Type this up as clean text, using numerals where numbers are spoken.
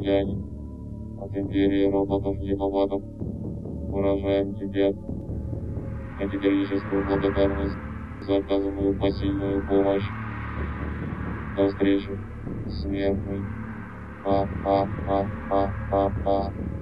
земляне. От империи роботов-геновадов выражаем тебе категорическую благодарность за оказанную посильную помощь. До встречи, смертный. Ха-ха-ха-ха-ха-ха.